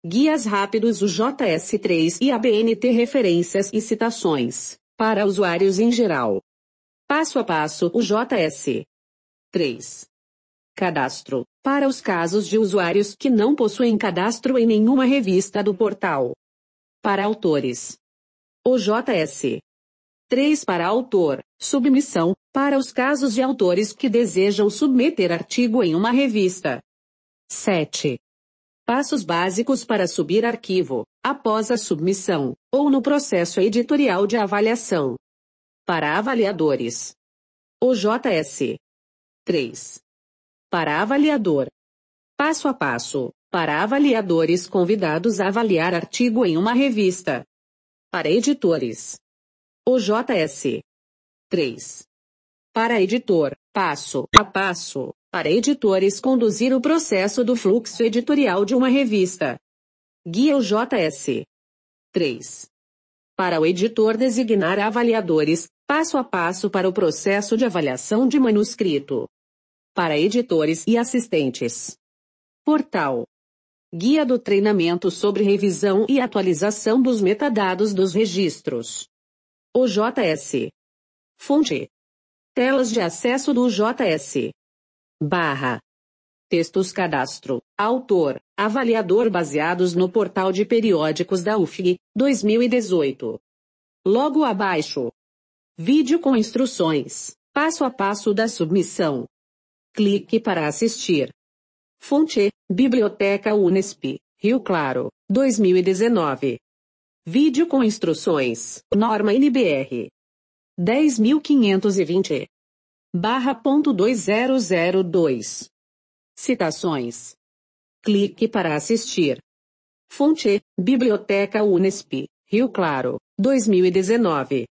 Guias rápidos UJS-3 e ABNT referências e citações, para usuários em geral. Passo a passo UJS. 3. Cadastro, para os casos de usuários que não possuem cadastro em nenhuma revista do portal. Para autores. OJS. 3. Para autor, submissão, para os casos de autores que desejam submeter artigo em uma revista. 7. Passos básicos para subir arquivo, após a submissão, ou no processo editorial de avaliação. Para avaliadores. OJS. 3. Para avaliador. Passo a passo, para avaliadores convidados a avaliar artigo em uma revista. Para editores. OJS. 3. Para editor, passo a passo, para editores conduzir o processo do fluxo editorial de uma revista. Guia UJS. 3. Para o editor designar avaliadores, passo a passo para o processo de avaliação de manuscrito. Para editores e assistentes. Portal. Guia do treinamento sobre revisão e atualização dos metadados dos registros. OJS. Fonte. Telas de acesso do UJS. Textos cadastro, autor, avaliador baseados no portal de periódicos da UFG, 2018. Logo abaixo. Vídeo com instruções, passo a passo da submissão. Clique para assistir. Fonte, Biblioteca Unesp, Rio Claro, 2019. Vídeo com instruções, norma NBR. 10.520. /.2002. Citações. Clique para assistir. Fonte, Biblioteca Unesp, Rio Claro, 2019.